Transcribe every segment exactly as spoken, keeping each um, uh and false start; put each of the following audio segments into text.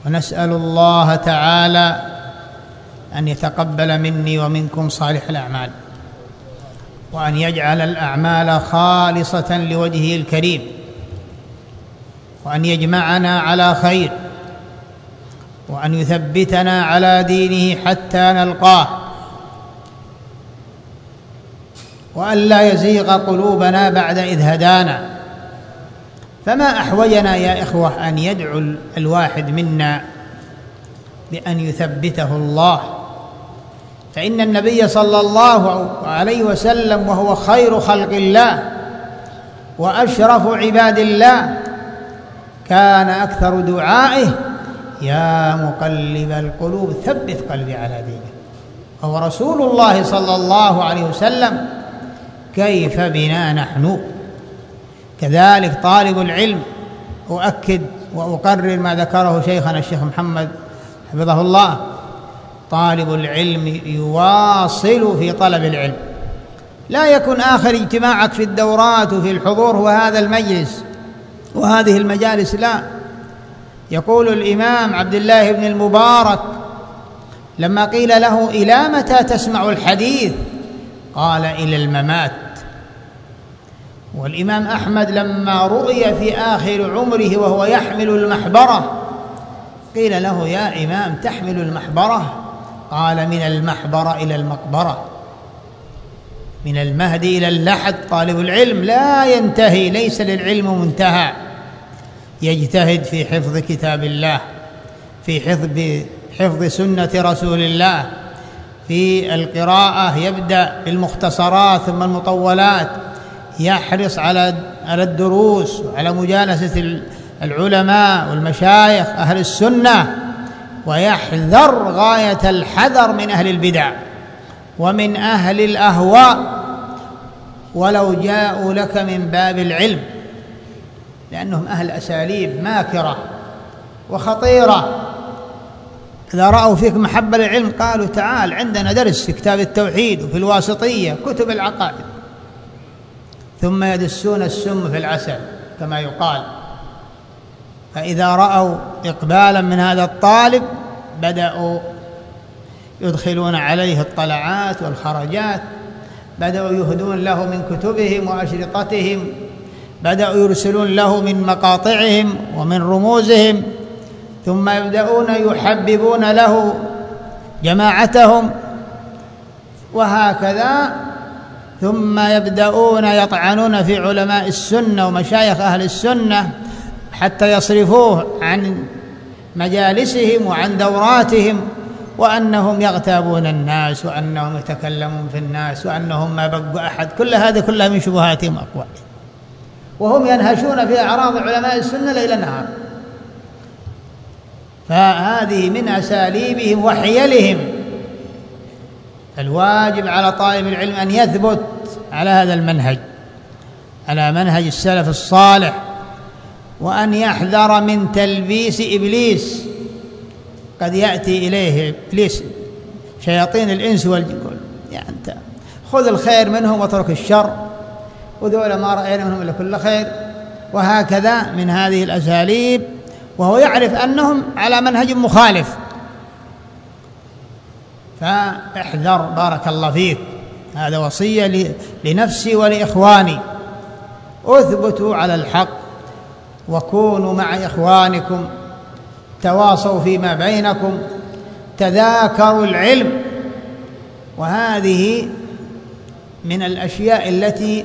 ونسأل الله تعالى أن يتقبل مني ومنكم صالح الأعمال، وأن يجعل الأعمال خالصة لوجهه الكريم، وأن يجمعنا على خير، وأن يثبتنا على دينه حتى نلقاه، وأن لا يزيغ قلوبنا بعد إذ هدانا. فما أحوجنا يا إخوة أن يدعو الواحد منا بأن يثبته الله، فإن النبي صلى الله عليه وسلم وهو خير خلق الله وأشرف عباد الله كان أكثر دعائه: يا مقلب القلوب ثبت قلبي على دينك. وهو رسول الله صلى الله عليه وسلم، كيف بنا نحن؟ كذلك طالب العلم، أؤكد وأقرر ما ذكره شيخنا الشيخ محمد حفظه الله: طالب العلم يواصل في طلب العلم، لا يكن آخر اجتماعك في الدورات وفي الحضور هو هذا المجلس وهذه المجالس، لا. يقول الإمام عبد الله بن المبارك لما قيل له: إلى متى تسمع الحديث؟ قال: إلى الممات. والإمام أحمد لما رؤي في آخر عمره وهو يحمل المحبرة قيل له: يا إمام تحمل المحبرة؟ قال: من المحبرة إلى المقبرة، من المهد إلى اللحد. طالب العلم لا ينتهي، ليس للعلم منتهى، يجتهد في حفظ كتاب الله، في حفظ حفظ سنة رسول الله، في القراءة يبدأ بالمختصرات ثم المطولات، يحرص على على الدروس وعلى مجالسة العلماء والمشايخ أهل السنة، ويحذر غاية الحذر من أهل البدع ومن أهل الأهواء ولو جاءوا لك من باب العلم، لأنهم أهل أساليب ماكرة وخطيرة. إذا رأوا فيك محبة للعلم قالوا: تعال عندنا درس في كتاب التوحيد وفي الواسطية كتب العقائد، ثم يدسون السم في العسل كما يقال. فإذا رأوا إقبالا من هذا الطالب بدأوا يدخلون عليه الطلعات والخرجات، بدأوا يهدون له من كتبهم وأشرطتهم، بدأوا يرسلون له من مقاطعهم ومن رموزهم، ثم يبدأون يحببون له جماعتهم، وهكذا. ثم يبدأون يطعنون في علماء السنة ومشايخ أهل السنة حتى يصرفوه عن مجالسهم وعن دوراتهم، وأنهم يغتابون الناس، وأنهم يتكلمون في الناس، وأنهم ما بقوا أحد. كل هذا كلها من شبهاتهم أقوال، وهم ينهشون في أعراض علماء السنة ليل نهار. فهذه من أساليبهم وحيلهم. الواجب على طالب العلم أن يثبت على هذا المنهج، على منهج السلف الصالح، وأن يحذر من تلبيس إبليس. قد يأتي إليه إبليس، شياطين الإنس والجن، يعني أنت خذ الخير منهم واترك الشر، وذولا ما رأينا منهم إلا كل خير، وهكذا من هذه الأساليب، وهو يعرف أنهم على منهج مخالف. فاحذر بارك الله فيك، هذا وصية لنفسي ولإخواني. اثبتوا على الحق، وكونوا مع إخوانكم، تواصوا فيما بينكم، تذاكروا العلم. وهذه من الأشياء التي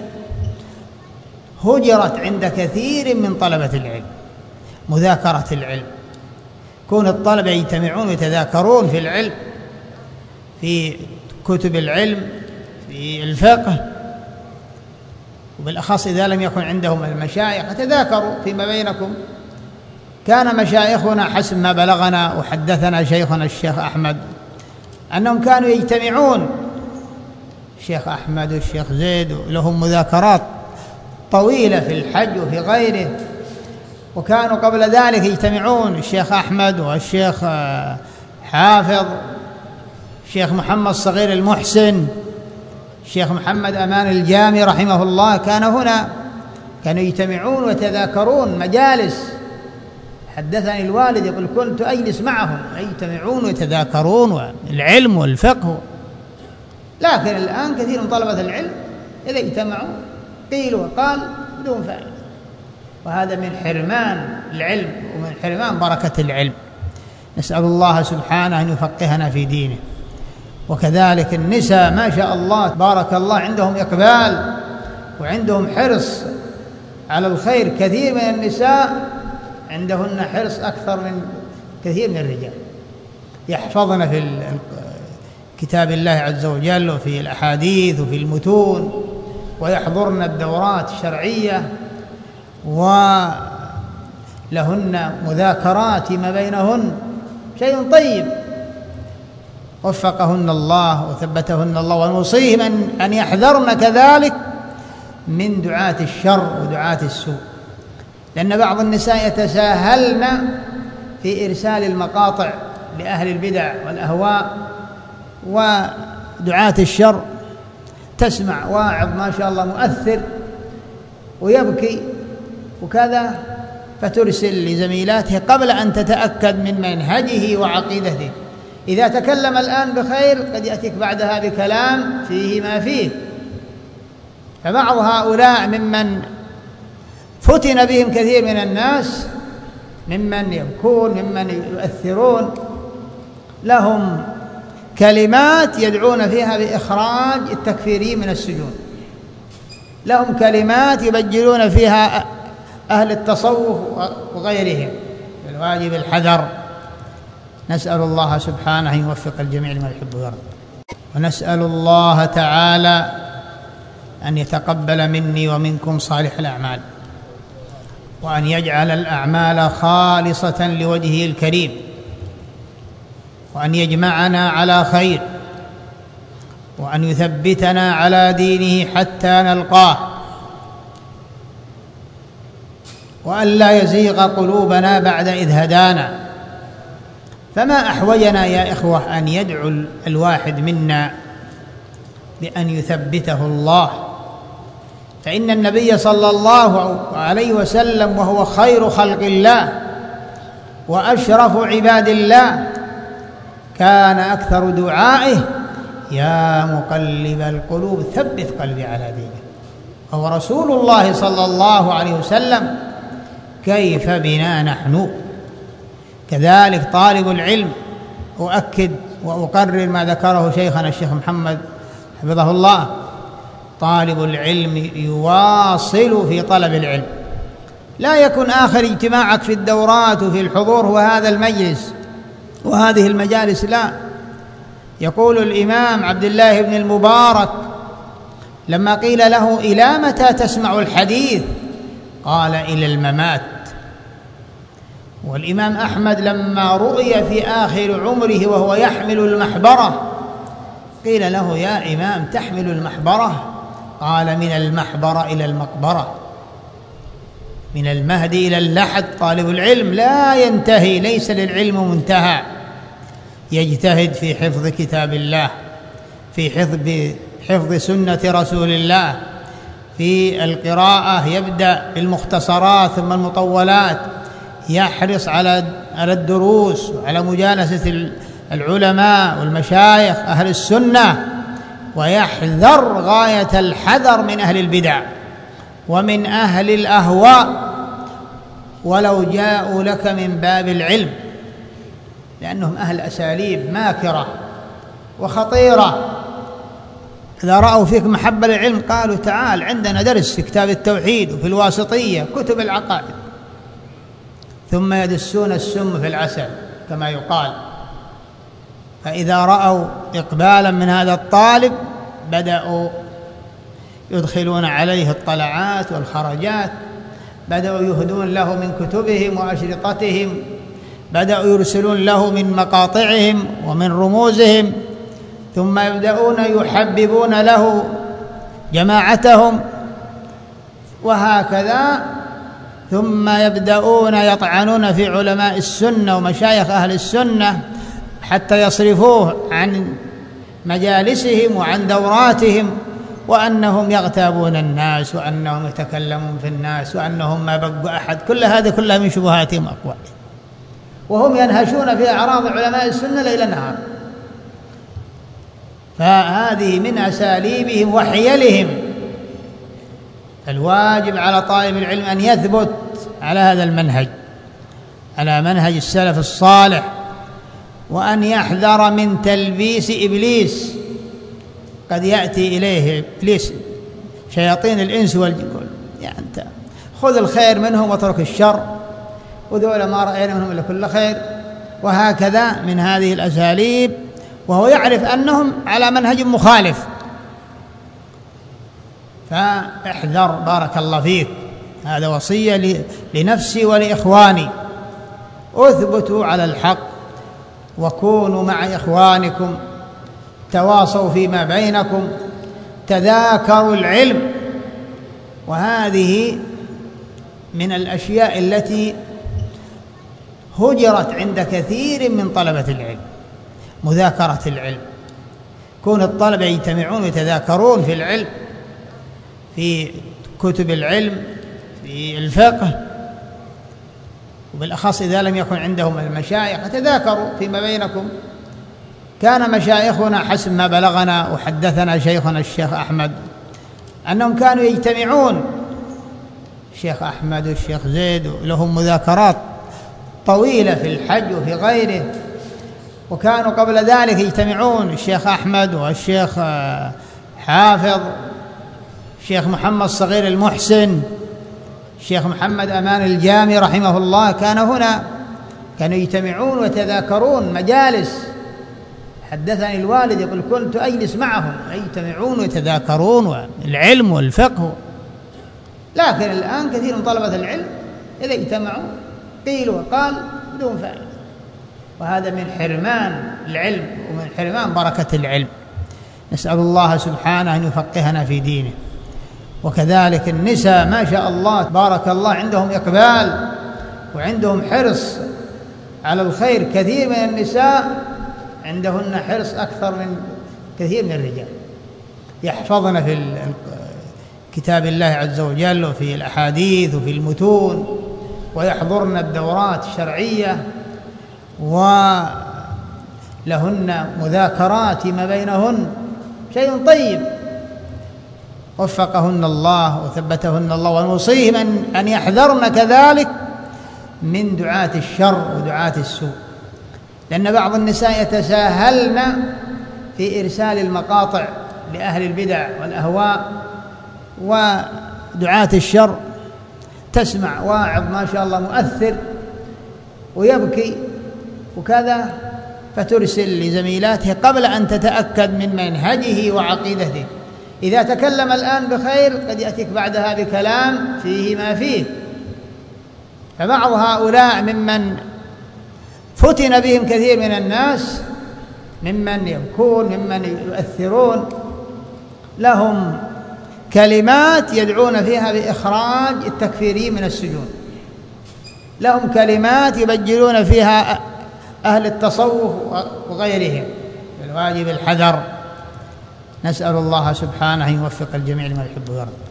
هجرت عند كثير من طلبة العلم، مذاكرة العلم. كون الطلبة يجتمعون ويتذاكرون في العلم، في كتب العلم، في الفقه، وبالأخص إذا لم يكن عندهم المشايخ، تذاكروا فيما بينكم. كان مشايخنا حسب ما بلغنا وحدثنا شيخنا الشيخ أحمد أنهم كانوا يجتمعون، الشيخ أحمد والشيخ زيد لهم مذاكرات طويلة في الحج وفي غيره. وكانوا قبل ذلك يجتمعون الشيخ أحمد والشيخ حافظ، الشيخ محمد صغير المحسن، الشيخ محمد أمان الجامي رحمه الله، كان هنا، كانوا يجتمعون ويتذاكرون مجالس. حدثني الوالد يقول كنت أجلس معهم يجتمعون ويتذاكرون والعلم والفقه، لكن الآن كثير من طلبة العلم إذا اجتمعوا قيل وقال بدون فائدة، وهذا من حرمان العلم ومن حرمان بركة العلم. نسأل الله سبحانه أن يفقهنا في دينه. وكذلك النساء ما شاء الله بارك الله عندهم إقبال وعندهم حرص على الخير، كثير من النساء عندهن حرص أكثر من كثير من الرجال، يحفظن في كتاب الله عز وجل وفي الأحاديث وفي المتون، ويحضرن الدورات الشرعية، ولهن مذاكرات ما بينهن، شيء طيب وفقهن الله وثبتهن الله. ونوصيهم أن يحذرن كذلك من دعاة الشر ودعاة السوء، لأن بعض النساء يتساهلن في إرسال المقاطع لأهل البدع والأهواء ودعاة الشر. تسمع واعظ ما شاء الله مؤثر ويبكي وكذا، فترسل لزميلاته قبل أن تتأكد من منهجه وعقيدته. إذا تكلم الآن بخير قد يأتيك بعدها بكلام فيه ما فيه. فبعض هؤلاء ممن فتن بهم كثير من الناس، ممن يبكون ممن يؤثرون، لهم كلمات يدعون فيها بإخراج التكفيريين من السجون، لهم كلمات يبجلون فيها أهل التصوف وغيرهم، الواجب الحذر. نسأل الله سبحانه أن يوفق الجميع لما يحب ويرضى، ونسأل الله تعالى أن يتقبل مني ومنكم صالح الأعمال، وأن يجعل الأعمال خالصة لوجهه الكريم، وأن يجمعنا على خير، وأن يثبتنا على دينه حتى نلقاه، وأن لا يزيغ قلوبنا بعد إذ هدانا. فما أحوجنا يا إخوة أن يدعو الواحد منا بأن يثبته الله، فإن النبي صلى الله عليه وسلم وهو خير خلق الله وأشرف عباد الله كان أكثر دعائه يا مقلب القلوب ثبت قلبي على دينك. وهو رسول الله صلى الله عليه وسلم، كيف بنا نحن؟ كذلك طالب العلم، أؤكد وأقرر ما ذكره شيخنا الشيخ محمد حفظه الله، طالب العلم يواصل في طلب العلم، لا يكن آخر اجتماعك في الدورات وفي الحضور هو هذا المجلس وهذه المجالس، لا. يقول الإمام عبد الله بن المبارك لما قيل له إلى متى تسمع الحديث؟ قال إلى الممات. والإمام أحمد لما رؤي في آخر عمره وهو يحمل المحبرة قيل له يا إمام تحمل المحبرة؟ قال من المحبرة إلى المقبرة، من المهد إلى اللحد. طالب العلم لا ينتهي، ليس للعلم منتهى، يجتهد في حفظ كتاب الله، في حفظ حفظ سنة رسول الله، في القراءة يبدأ بالمختصرات ثم المطولات، يحرص على على الدروس وعلى مجالسة العلماء والمشايخ أهل السنة، ويحذر غاية الحذر من أهل البدع ومن أهل الأهواء ولو جاءوا لك من باب العلم، لأنهم أهل أساليب ماكرة وخطيرة. إذا رأوا فيك محبة للعلم قالوا تعال عندنا درس في كتاب التوحيد وفي الواسطية كتب العقائد، ثم يدسون السم في العسل كما يقال. فإذا رأوا إقبالا من هذا الطالب بدأوا يدخلون عليه الطلعات والخرجات، بدأوا يهدون له من كتبهم وأشرطتهم، بدأوا يرسلون له من مقاطعهم ومن رموزهم، ثم يبدأون يحببون له جماعتهم، وهكذا ثم يبدأون يطعنون في علماء السنة ومشايخ أهل السنة حتى يصرفوه عن مجالسهم وعن دوراتهم، وأنهم يغتابون الناس وأنهم يتكلمون في الناس وأنهم ما بقوا أحد. كل هذا كلها من شبهاتهم أقوال. وهم ينهشون في أعراض علماء السنة ليل نهار. فهذه من أساليبهم وحيلهم. الواجب على طالب العلم أن يثبت على هذا المنهج، على منهج السلف الصالح، وأن يحذر من تلبيس إبليس. قد يأتي إليه إبليس شياطين الإنس والجن، يعني أنت خذ الخير منهم واترك الشر، وذولا ما رأينا منهم إلا كل خير، وهكذا من هذه الأساليب، وهو يعرف أنهم على منهج مخالف. فاحذر بارك الله فيك، هذا وصية لنفسي ولإخواني. اثبتوا على الحق وكونوا مع إخوانكم، تواصوا فيما بينكم، تذاكروا العلم. وهذه من الأشياء التي هجرت عند كثير من طلبة العلم، مذاكرة العلم. كون الطلبة يجتمعون ويتذاكرون في العلم، في كتب العلم، في الفقه، وبالأخص إذا لم يكن عندهم المشايخ، تذاكروا فيما بينكم. كان مشايخنا حسب ما بلغنا وحدثنا شيخنا الشيخ أحمد أنهم كانوا يجتمعون، الشيخ أحمد والشيخ زيد لهم مذاكرات طويلة في الحج وفي غيره. وكانوا قبل ذلك يجتمعون الشيخ أحمد والشيخ حافظ، الشيخ محمد صغير المحسن، الشيخ محمد أمان الجامي رحمه الله، كان هنا، كانوا يجتمعون ويتذاكرون مجالس. حدثني الوالد يقول كنت أجلس معهم يجتمعون ويتذاكرون العلم والفقه. لكن الآن كثير من طلبة العلم إذا اجتمعوا قيل وقال بدون فائدة، وهذا من حرمان العلم ومن حرمان بركة العلم. نسأل الله سبحانه أن يفقهنا في دينه. وكذلك النساء ما شاء الله بارك الله عندهم إقبال وعندهم حرص على الخير. كثير من النساء عندهن حرص أكثر من كثير من الرجال، يحفظن في كتاب الله عز وجل وفي الأحاديث وفي المتون، ويحضرن الدورات الشرعية، ولهن مذاكرات ما بينهن، شيء طيب. وفقهن الله وثبتهن الله. ونوصيهم أن يحذرن كذلك من دعاة الشر ودعاة السوء، لأن بعض النساء يتساهلن في إرسال المقاطع لأهل البدع والأهواء ودعاة الشر. تسمع واعظ ما شاء الله مؤثر ويبكي وكذا، فترسل لزميلاته قبل أن تتأكد من منهجه وعقيدته. إذا تكلم الآن بخير قد يأتيك بعدها بكلام فيه ما فيه. فبعض هؤلاء ممن فتن بهم كثير من الناس، ممن يبكون، ممن يؤثرون، لهم كلمات يدعون فيها بإخراج التكفيريين من السجون، لهم كلمات يبجلون فيها أهل التصوف وغيرهم. الواجب الحذر. نسأل الله سبحانه أن يوفق الجميع لما يحب ويرضى.